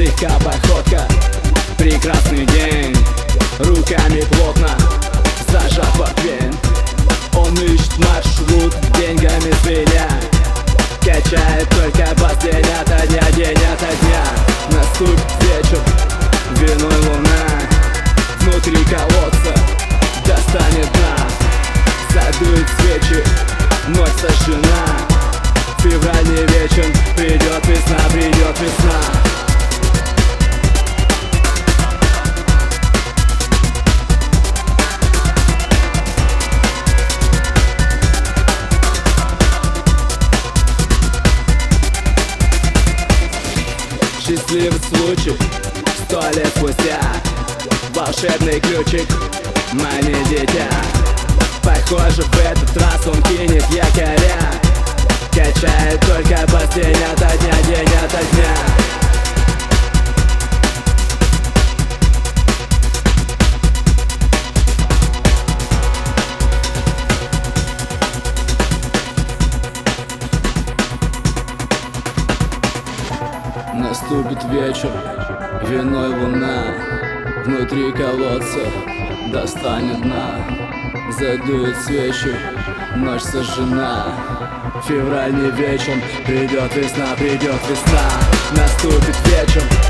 слегка походка. Прекрасный день, руками плотно зажав портфель. Он ищет маршрут, деньгами звеня, качает только бас день ото дня, день ото дня. Наступит вечер, виной луна, внутри колодца достанет дна. Задует свечи, ночь сожжена. Февраль не вечен, придет весна, придет весна. Счастливый случай, 100 лет спустя, волшебный ключик, мани дитя. Похоже, в этот раз он кинет якоря, качает только бас день ото дня, день ото дня. Наступит вечер, виной луна, внутри колодца достанет дна. Задует свечи, ночь сожжена. Февраль не вечен, придет весна, придет весна. Наступит вечер,